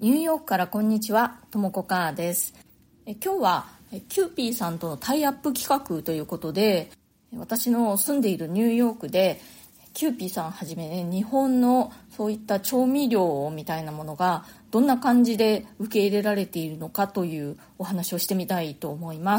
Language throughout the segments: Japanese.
ニューヨークからこんにちは、ともこかーです。今日はキューピーさんとのタイアップ企画ということで、私の住んでいるニューヨークでキューピーさんはじめね、日本のそういった調味料みたいなものがどんな感じで受け入れられているのかというお話をしてみたいと思います。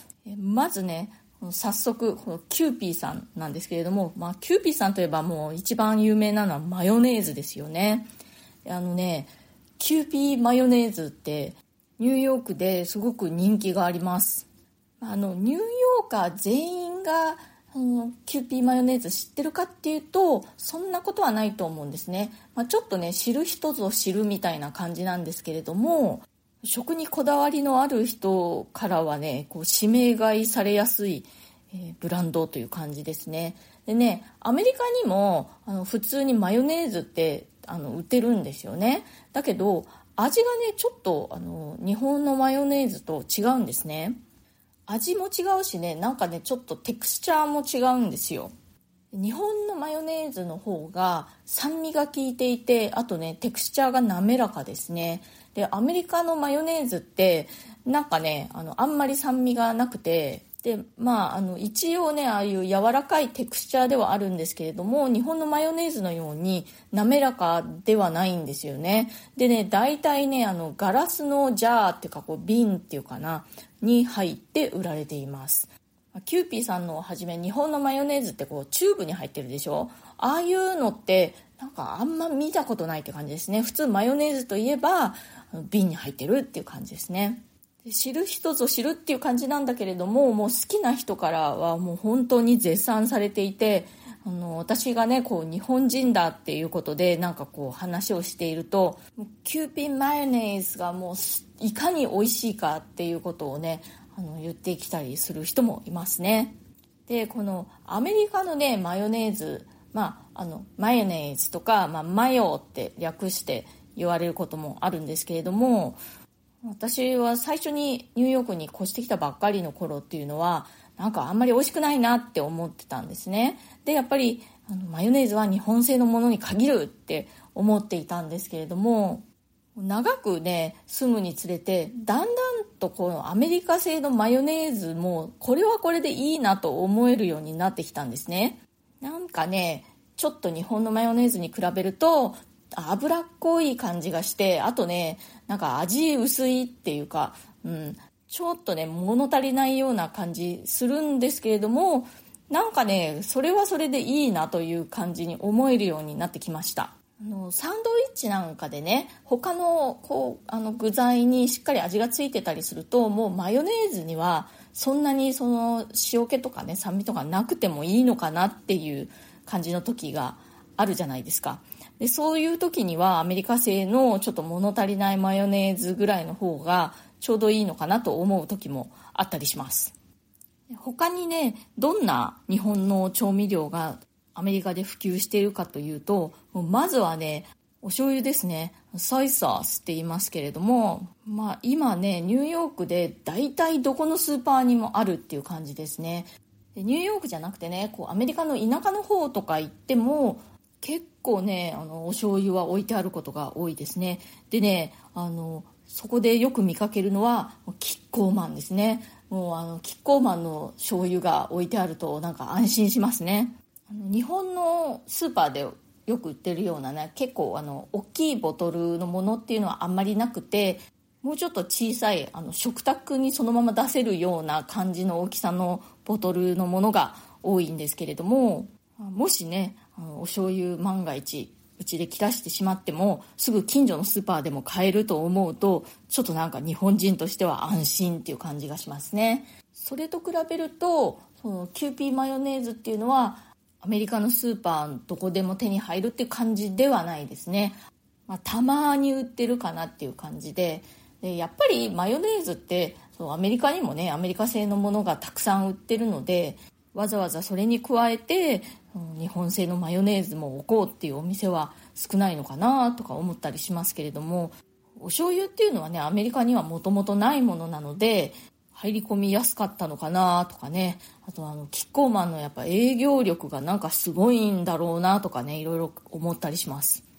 まずね、早速このキューピーさんなんですけれども、キューピーさんといえばもう一番有名なのはマヨネーズですよね。キューピーマヨネーズってニューヨークですごく人気があります。ニューヨーカー全員がキューピーマヨネーズ知ってるかっていうとそんなことはないと思うんですね。ちょっとね、知る人ぞ知るみたいな感じなんですけれども、食にこだわりのある人からはね、こう指名買いされやすい、ブランドという感じですね。でね、アメリカにも普通にマヨネーズって売ってるんですよね。だけど味がね、ちょっと日本のマヨネーズと違うんですね。味も違うしね、なんかね、ちょっとテクスチャーも違うんですよ。日本のマヨネーズの方が酸味が効いていて、あとね、テクスチャーが滑らかですね。で、アメリカのマヨネーズってなんかね、あんまり酸味がなくて、で、一応ね、ああいう柔らかいテクスチャーではあるんですけれども、日本のマヨネーズのように滑らかではないんですよね。でね、大体ね、ガラスのジャーっていうか、こう瓶っていうかなに入って売られています。キューピーさんのはじめ日本のマヨネーズってこうチューブに入ってるでしょ。ああいうのってなんかあんま見たことないって感じですね。普通マヨネーズといえば瓶に入ってるっていう感じですね。知る人ぞ知るっていう感じなんだけれども、もう好きな人からはもう本当に絶賛されていて、私がね、こう日本人だっていうことでなんかこう話をしていると、キューピーマヨネーズがもういかに美味しいかっていうことをね、言ってきたりする人もいますね。で、このアメリカのね、マヨネーズ、マヨネーズとか、マヨって略して言われることもあるんですけれども、私は最初にニューヨークに越してきたばっかりの頃っていうのはなんかあんまり美味しくないなって思ってたんですね。で、やっぱりマヨネーズは日本製のものに限るって思っていたんですけれども、長くね住むにつれてだんだんとこのアメリカ製のマヨネーズもこれはこれでいいなと思えるようになってきたんですね。なんかね、ちょっと日本のマヨネーズに比べると脂っこい感じがして、あとね、なんか味薄いっていうか、ちょっとね物足りないような感じするんですけれども、なんかねそれはそれでいいなという感じに思えるようになってきました。サンドイッチなんかでね、他の具材にしっかり味がついてたりすると、もうマヨネーズにはそんなにその塩気とかね酸味とかなくてもいいのかなっていう感じの時があるじゃないですか。で、そういう時にはアメリカ製のちょっと物足りないマヨネーズぐらいの方がちょうどいいのかなと思う時もあったりします。他にね、どんな日本の調味料がアメリカで普及しているかというと、まずはね、お醤油ですね。ソイソースって言いますけれども、今ね、ニューヨークで大体どこのスーパーにもあるっていう感じですね。で、ニューヨークじゃなくてね、こうアメリカの田舎の方とか行っても結構ね、お醤油は置いてあることが多いですね。でね、そこでよく見かけるのはキッコーマンですね。もうキッコーマンの醤油が置いてあるとなんか安心しますね。日本のスーパーでよく売ってるようなね、結構大きいボトルのものっていうのはあんまりなくて、もうちょっと小さい食卓にそのまま出せるような感じの大きさのボトルのものが多いんですけれども、もしねお醤油万が一うちで切らしてしまってもすぐ近所のスーパーでも買えると思うと、ちょっとなんか日本人としては安心っていう感じがしますね。それと比べるとそのキューピーマヨネーズっていうのはアメリカのスーパーどこでも手に入るっていう感じではないですね。たまに売ってるかなっていう感じで、やっぱりマヨネーズってアメリカにもねアメリカ製のものがたくさん売ってるので、わざわざそれに加えて日本製のマヨネーズも置こうっていうお店は少ないのかなとか思ったりしますけれども、お醤油っていうのはねアメリカにはもともとないものなので入り込みやすかったのかなとかね、あとキッコーマンのやっぱ営業力がなんかすごいんだろうなとかね、いろいろ思ったりします。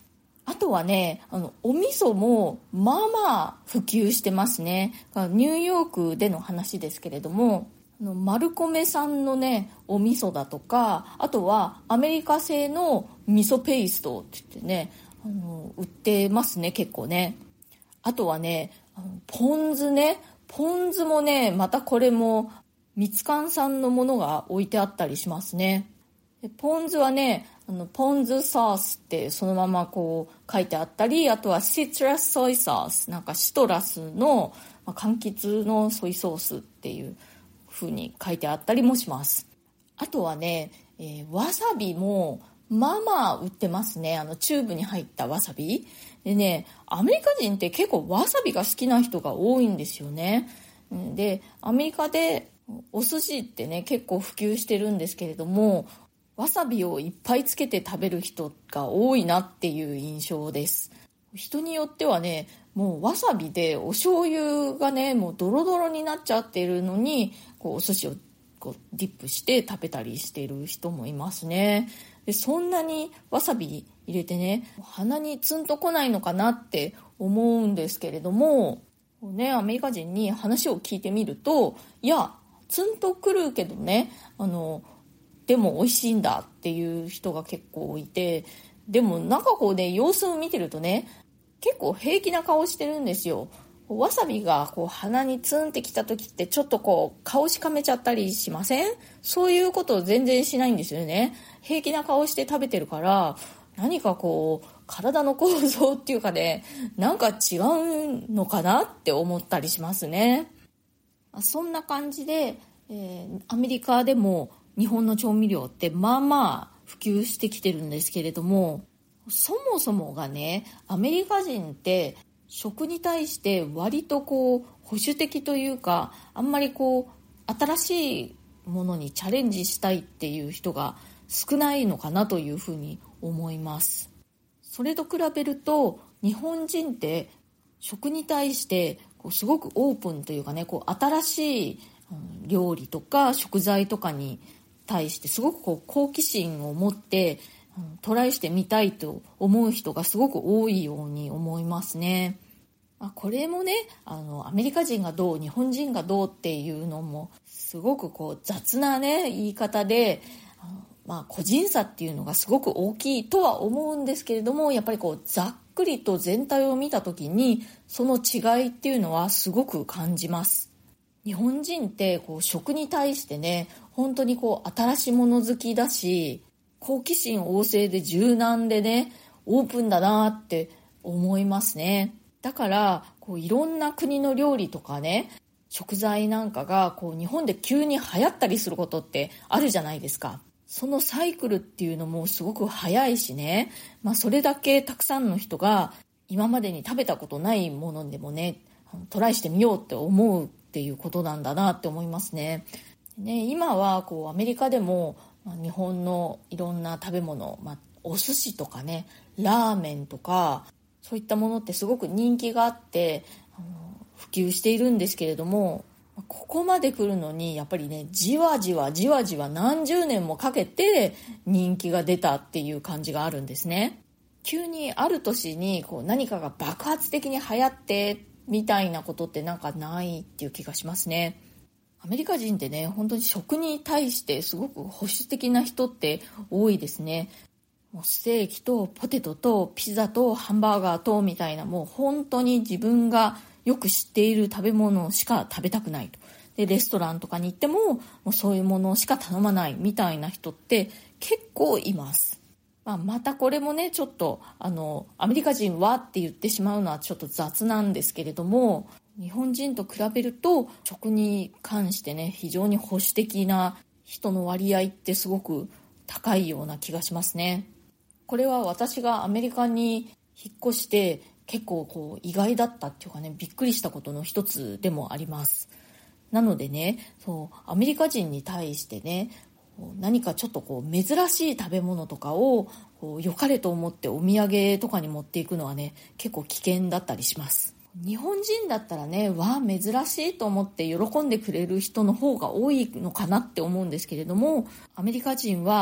あとはね、お味噌もまあまあ普及してますね。ニューヨークでの話ですけれども、マルコメ産のね、お味噌だとか、あとはアメリカ製の味噌ペーストって言ってね、売ってますね、結構ね。あとはね、ポン酢ね。ポン酢もね、またこれも、ミツカン産のものが置いてあったりしますね。でポン酢はね、ポン酢ソースってそのままこう書いてあったり、あとはシトラスソイソース、なんかシトラスの、柑橘のソイソースっていう風に書いてあったりもします。あとはね、わさびもまあまあ売ってますね。チューブに入ったわさびでね、アメリカ人って結構わさびが好きな人が多いんですよね。で、アメリカでお寿司ってね結構普及してるんですけれども、わさびをいっぱいつけて食べる人が多いなっていう印象です。人によってはね、もうわさびでお醤油がねもうドロドロになっちゃってるのに、こうお寿司をこうディップして食べたりしている人もいますね。でそんなにわさび入れてね、鼻にツンとこないのかなって思うんですけれどもね、アメリカ人に話を聞いてみると、いやツンとくるけどね、でも美味しいんだっていう人が結構いて、でもなんかこうね、様子を見てるとね、結構平気な顔してるんですよ。わさびがこう鼻にツンってきた時ってちょっとこう顔しかめちゃったりしません？そういうことを全然しないんですよね。平気な顔して食べてるから、何かこう体の構造っていうかね、なんか違うのかなって思ったりしますね。そんな感じで、アメリカでも日本の調味料ってまあまあ普及してきてるんですけれども、そもそもがね、アメリカ人って食に対して割とこう保守的というか、あんまりこう新しいものにチャレンジしたいっていう人が少ないのかなというふうに思います。それと比べると日本人って食に対してこうすごくオープンというかね、こう新しい料理とか食材とかに対してすごくこう好奇心を持ってトライしてみたいと思う人がすごく多いように思いますね。これもね、アメリカ人がどう日本人がどうっていうのもすごくこう雑なね言い方で、個人差っていうのがすごく大きいとは思うんですけれども、やっぱりこうざっくりと全体を見た時にその違いっていうのはすごく感じます。日本人ってこう食に対してね、本当にこう新しいもの好きだし、好奇心旺盛で柔軟でね、オープンだなって思いますね。だからこういろんな国の料理とかね、食材なんかがこう日本で急に流行ったりすることってあるじゃないですか。そのサイクルっていうのもすごく早いしね、それだけたくさんの人が今までに食べたことないものでもね、トライしてみようって思うっていうことなんだなって思いますね。今はこうアメリカでも日本のいろんな食べ物、お寿司とかね、ラーメンとかそういったものってすごく人気があって普及しているんですけれども、ここまで来るのにやっぱりね、じわじわ何十年もかけて人気が出たっていう感じがあるんですね。急にある年にこう何かが爆発的に流行ってみたいなことってなんかないっていう気がしますね。アメリカ人ってね、本当に食に対してすごく保守的な人って多いですね。もうステーキとポテトとピザとハンバーガーとみたいな、もう本当に自分がよく知っている食べ物しか食べたくないと。で、レストランとかに行っても、もうそういうものしか頼まないみたいな人って結構います。またこれもね、ちょっとアメリカ人はって言ってしまうのはちょっと雑なんですけれども、日本人と比べると食に関してね、非常に保守的な人の割合ってすごく高いような気がしますね。これは私がアメリカに引っ越して結構こう意外だったっていうかね、びっくりしたことの一つでもあります。なのでね、アメリカ人に対してね、何かちょっとこう珍しい食べ物とかを良かれと思ってお土産とかに持っていくのはね、結構危険だったりします。日本人だったらね、珍しいと思って喜んでくれる人の方が多いのかなって思うんですけれども、アメリカ人は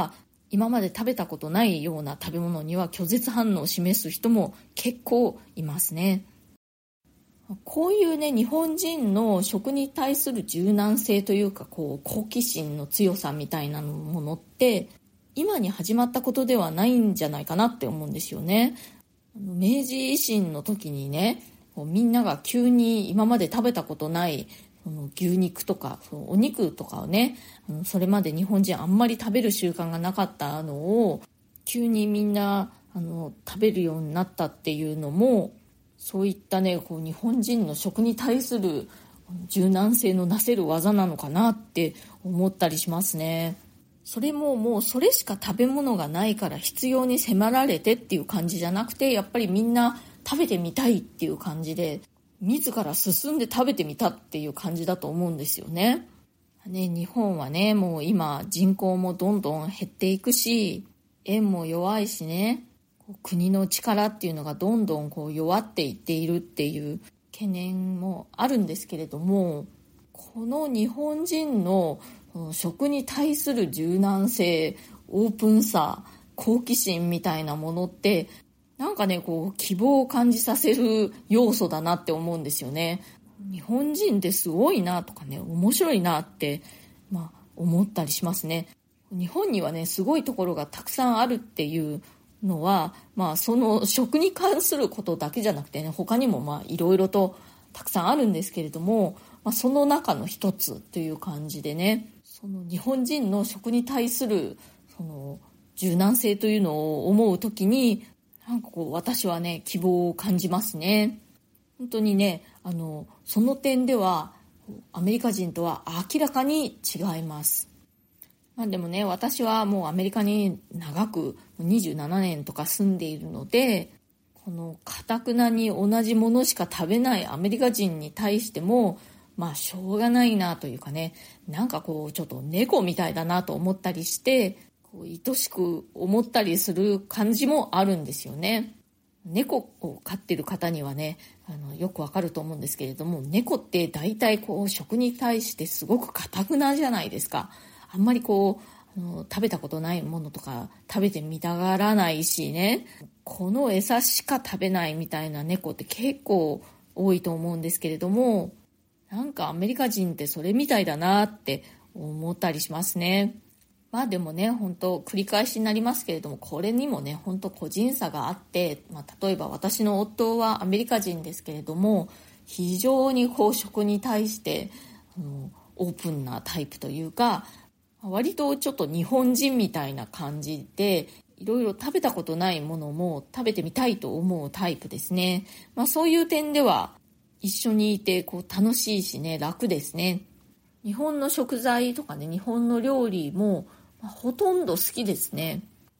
今まで食べたことないような食べ物には拒絶反応を示す人も結構いますね。こういうね、日本人の食に対する柔軟性というか、好奇心の強さみたいなものって今に始まったことではないんじゃないかなって思うんですよね。明治維新の時にね、みんなが急に今まで食べたことない牛肉とかお肉とかをね、それまで日本人あんまり食べる習慣がなかったのを急にみんな食べるようになったっていうのも、そういったね、日本人の食に対する柔軟性のなせる技なのかなって思ったりしますね。それももうそれしか食べ物がないから必要に迫られてっていう感じじゃなくて、やっぱりみんな食べてみたいっていう感じで、自ら進んで食べてみたっていう感じだと思うんですよね。日本はね、もう今人口もどんどん減っていくし、円も弱いしね、国の力っていうのがどんどん弱っていっているっていう懸念もあるんですけれども、この日本人の食に対する柔軟性、オープンさ、好奇心みたいなものってなんかね、希望を感じさせる要素だなって思うんですよね。日本人ってすごいなとかね、面白いなって、思ったりしますね。日本にはね、すごいところがたくさんあるっていうのは、その食に関することだけじゃなくてね、他にもいろいろとたくさんあるんですけれども、その中の一つという感じでね、その日本人の食に対するその柔軟性というのを思うときに、なんか私はね、希望を感じますね。本当にね、その点ではアメリカ人とは明らかに違います。でもね、私はもうアメリカに長く27年とか住んでいるので、この堅くなに同じものしか食べないアメリカ人に対しても、しょうがないなというかね、なんかちょっと猫みたいだなと思ったりして、愛しく思ったりする感じもあるんですよね。猫を飼ってる方にはね、よくわかると思うんですけれども、猫って大体食に対してすごく堅くなじゃないですか。あんまり食べたことないものとか食べてみたがらないしね、この餌しか食べないみたいな猫って結構多いと思うんですけれども、なんかアメリカ人ってそれみたいだなって思ったりしますね。でもね、本当繰り返しになりますけれども、これにもね、本当個人差があって、例えば私の夫はアメリカ人ですけれども、非常に食に対してオープンなタイプというか、割とちょっと日本人みたいな感じで、いろいろ食べたことないものも食べてみたいと思うタイプですね。そういう点では一緒にいて楽しいしね、楽ですね。日本の食材とかね、日本の料理もほとんど好きですね。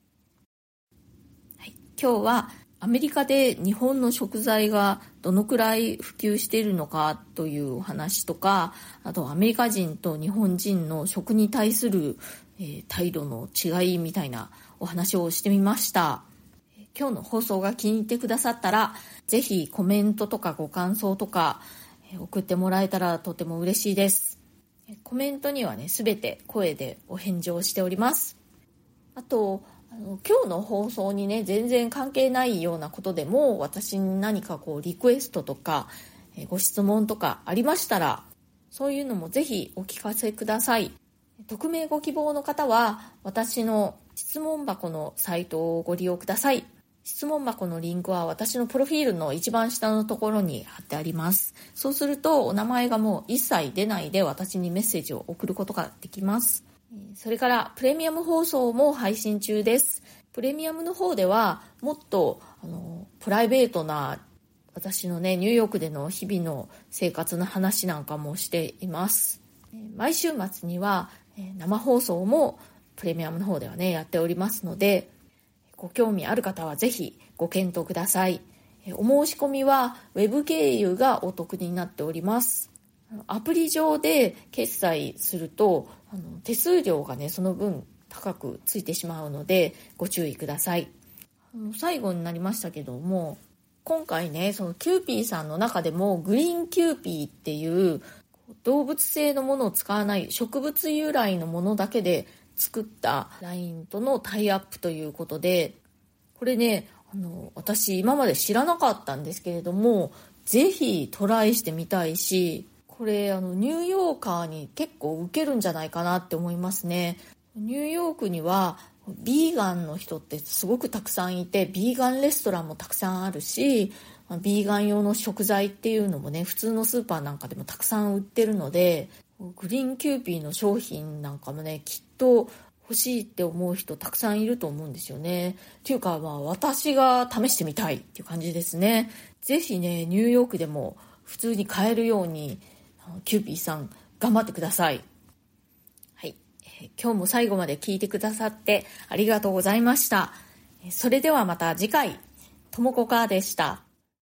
今日はアメリカで日本の食材がどのくらい普及しているのかというお話とか、あとアメリカ人と日本人の食に対する、態度の違いみたいなお話をしてみました。今日の放送が気に入ってくださったら、ぜひコメントとかご感想とか送ってもらえたらとても嬉しいです。コメントにはね、すべて声でお返事をしております。あと今日の放送にね、全然関係ないようなことでも、私に何かリクエストとかご質問とかありましたら、そういうのもぜひお聞かせください。匿名ご希望の方は私の質問箱のサイトをご利用ください。質問箱のリンクは私のプロフィールの一番下のところに貼ってあります。そうするとお名前がもう一切出ないで私にメッセージを送ることができます。それからプレミアム放送も配信中です。プレミアムの方ではもっとプライベートな私のね、ニューヨークでの日々の生活の話なんかもしています。毎週末には生放送もプレミアムの方ではね、やっておりますので、ご興味ある方はぜひご検討ください。お申し込みはウェブ経由がお得になっております。アプリ上で決済すると手数料がね、その分高くついてしまうのでご注意ください。最後になりましたけども、今回ね、そのキューピーさんの中でもグリーンキューピーっていう動物性のものを使わない植物由来のものだけで作った LINE とのタイアップということで、これね、私今まで知らなかったんですけれども、ぜひトライしてみたいし、これニューヨーカーに結構受けるんじゃないかなって思いますね。ニューヨークにはビーガンの人ってすごくたくさんいて、ビーガンレストランもたくさんあるし、ビーガン用の食材っていうのもね、普通のスーパーなんかでもたくさん売ってるので、グリーンキューピーの商品なんかもね、きっと欲しいって思う人たくさんいると思うんですよね。っていうか、私が試してみたいっていう感じですね。ぜひね、ニューヨークでも普通に買えるように、キューピーさん頑張ってください。はい、今日も最後まで聞いてくださってありがとうございました。それではまた次回、ともこかーでした。